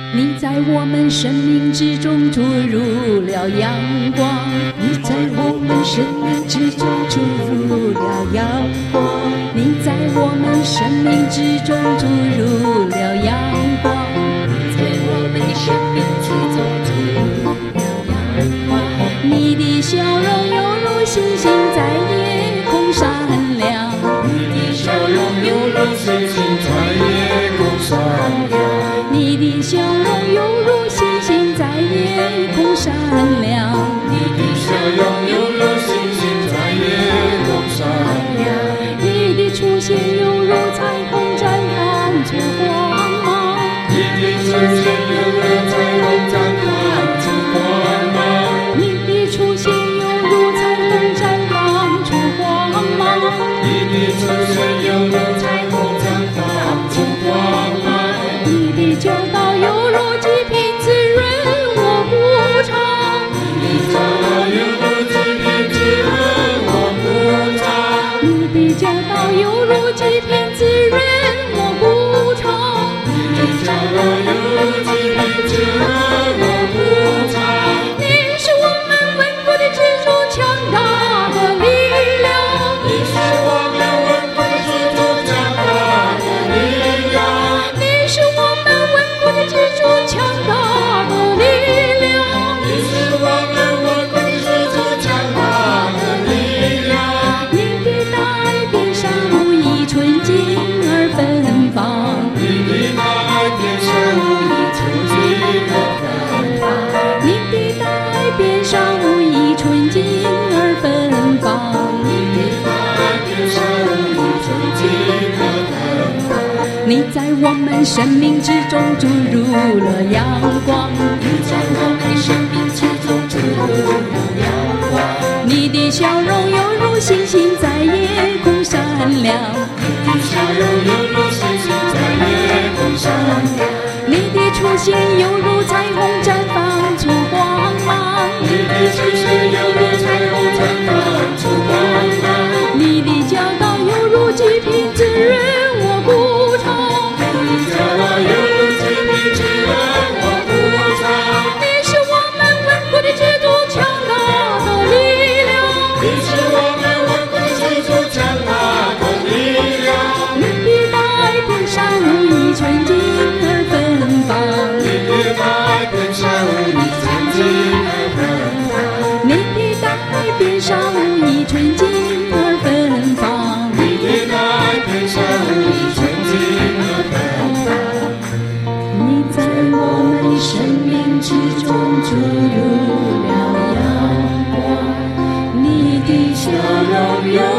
你在我们生命之中注入了阳光，你在我们生命之中注入了阳光，你在我们生命之中注入了阳光，你在我们生命之中注入了阳光。你的笑容犹如星星在夜空闪亮， 你的笑容犹如星星在夜空闪亮， 你的笑容犹如星星在夜空闪亮， 你的笑容犹如星星在夜空闪亮， 你的出现犹如彩虹绽放出光芒， 你的出现犹如彩虹绽放出光芒， 你的出现犹如彩虹绽放出光芒， 你的出现犹如彩虹绽放出光芒， 你的教导犹如极品滋润我鼓唱， 你的教导犹如极品滋润我鼓唱， 你的教导犹如极品滋润我鼓唱， 你的教导犹如极品滋润我鼓唱， 你是我们稳固的支柱，强大的力量， 你是我们稳固的支柱，强大的力量， 你是我们稳固的支柱，强大的力量， 你是我们稳固的支柱，强大的力量， 你的爱遍上无一纯净而芬芳， 你的爱遍上无一纯净而芬芳， 你的爱遍上无一纯净而芬芳， 你的爱遍上无一纯净而芬芳， 你在我们生命之中注入了阳光， 你在我们生命之中注入了阳光， 你的笑容犹如星星在夜空闪亮， 你的笑容犹如星星在夜空闪亮， 你的出现犹如彩虹绽放出光芒， 你的出现犹如彩虹绽放出光芒， 你的教导犹如极品滋润我鼓唱， 你的教导犹如极品滋润我鼓唱， 你是我们稳固的支柱，强大的力量， 你是我们稳固的支柱，强大的力量， 你的爱遍上无一纯净而芬芳， 你的爱遍上无一纯净而芬芳， 你的爱遍上无一纯净而芬芳， 你的爱遍上无一纯净而芬芳， 你在我们生命之中注入了阳光，你的笑容有